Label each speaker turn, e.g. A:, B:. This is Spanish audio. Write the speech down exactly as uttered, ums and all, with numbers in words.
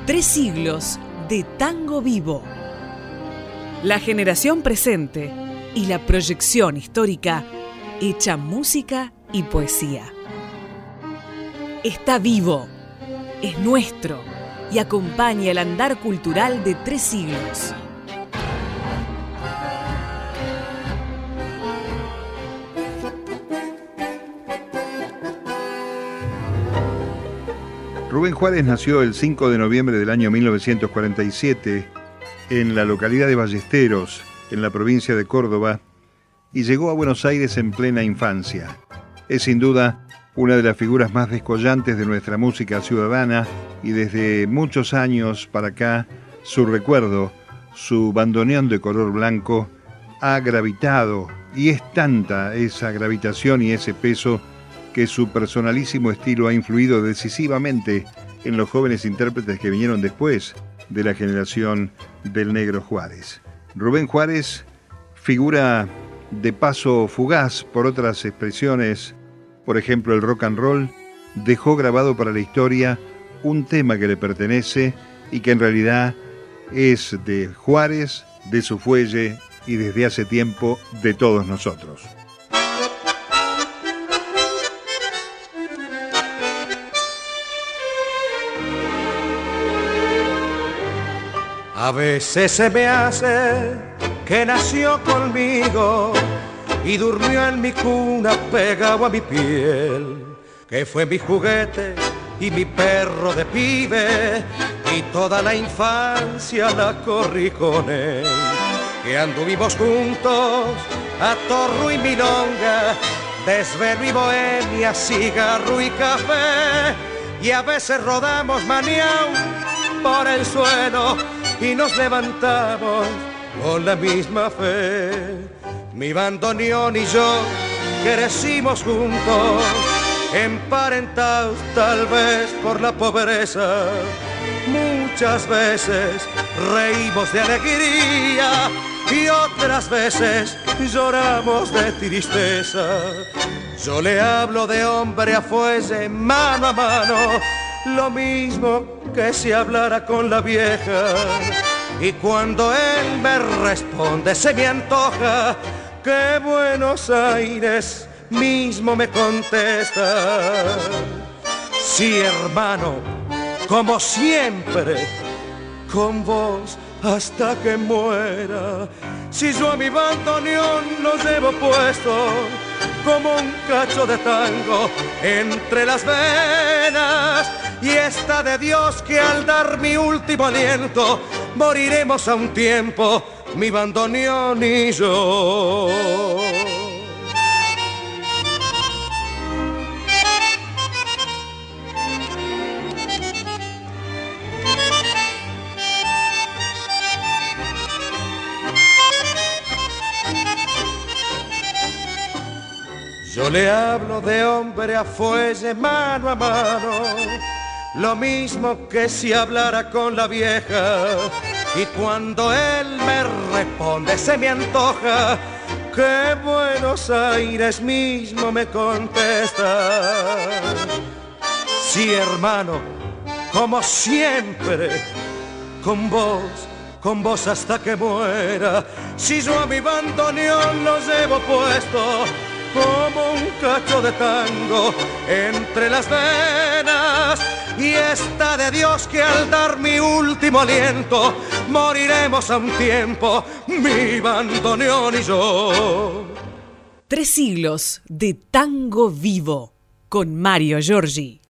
A: Tres siglos de tango vivo. La generación presente y la proyección histórica hecha música y poesía. Está vivo, es nuestro y acompaña el andar cultural de tres siglos.
B: Rubén Juárez nació el cinco de noviembre del año mil novecientos cuarenta y siete en la localidad de Ballesteros, en la provincia de Córdoba, y llegó a Buenos Aires en plena infancia. Es sin duda una de las figuras más descollantes de nuestra música ciudadana y desde muchos años para acá su recuerdo, su bandoneón de color blanco, ha gravitado, y es tanta esa gravitación y ese peso que su personalísimo estilo ha influido decisivamente en los jóvenes intérpretes que vinieron después de la generación del Negro Juárez. Rubén Juárez, figura de paso fugaz por otras expresiones, por ejemplo el rock and roll, dejó grabado para la historia un tema que le pertenece y que en realidad es de Juárez, de su fuelle y desde hace tiempo de todos nosotros.
C: A veces se me hace que nació conmigo y durmió en mi cuna pegado a mi piel, que fue mi juguete y mi perro de pibe y toda la infancia la corrí con él, que anduvimos juntos a torro y milonga, desvelo y bohemia, cigarro y café, y a veces rodamos maniao por el suelo y nos levantamos con la misma fe. Mi bandoneón y yo crecimos juntos, emparentados tal vez por la pobreza. Muchas veces reímos de alegría y otras veces lloramos de tristeza. Yo le hablo de hombre a fuelle, mano a mano, lo mismo que si hablara con la vieja, y cuando él me responde se me antoja que Buenos Aires mismo me contesta. Sí, hermano, como siempre, con vos hasta que muera. Si yo a mi bandoneón lo llevo puesto como un cacho de tango entre las venas, y está de Dios que al dar mi último aliento moriremos a un tiempo, mi bandoneón y yo. Yo le hablo de hombre a fuelle, mano a mano, lo mismo que si hablara con la vieja, y cuando él me responde se me antoja que Buenos Aires mismo me contesta. Sí, hermano, como siempre, con vos, con vos hasta que muera. Si yo a mi bandoneón lo llevo puesto como un cacho de tango entre las venas, y está de Dios que al dar mi último aliento moriremos a un tiempo, mi bandoneón y yo.
A: Tres siglos de tango vivo con Mario Giorgi.